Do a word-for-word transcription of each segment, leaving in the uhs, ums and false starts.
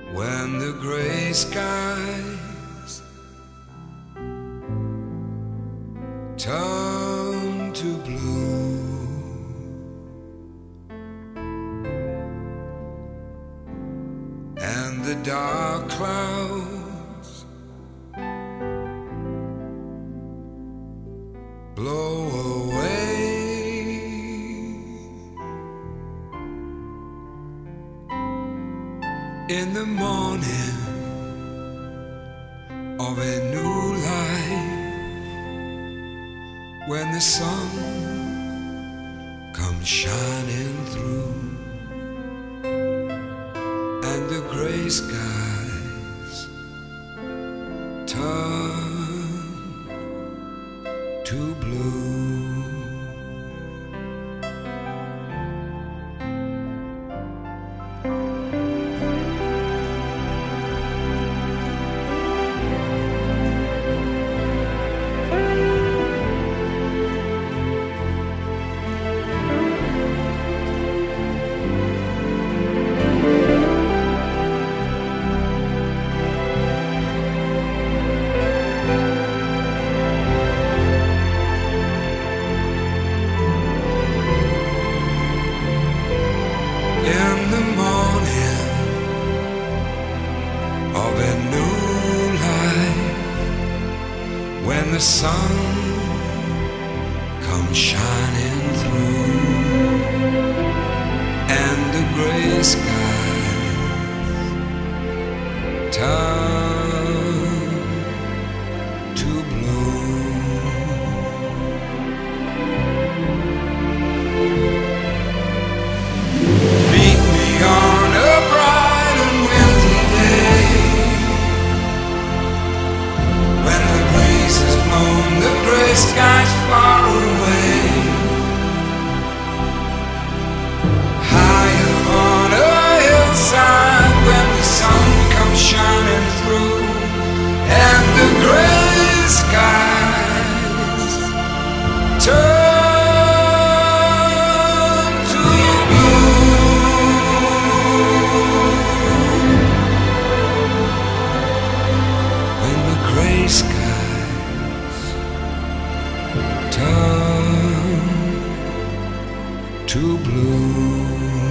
When the gray skies turn to blue and the dark clouds blow away, in the morning of a new life, when the sun comes shining through and the gray skies turn to blue. In the morning of a new life, when the sun comes shining through and the gray skies turn to blue. On a bright and windy day, when the breeze has blown the gray skies far away, high upon a hillside, when the sun comes shining through and the gray skies turn skies turn to blue.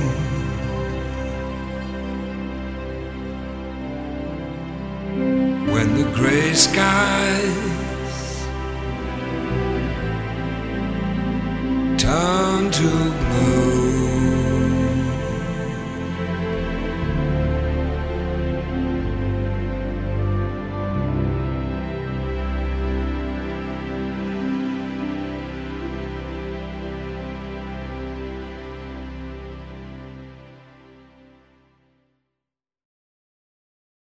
When the gray skies turn to blue.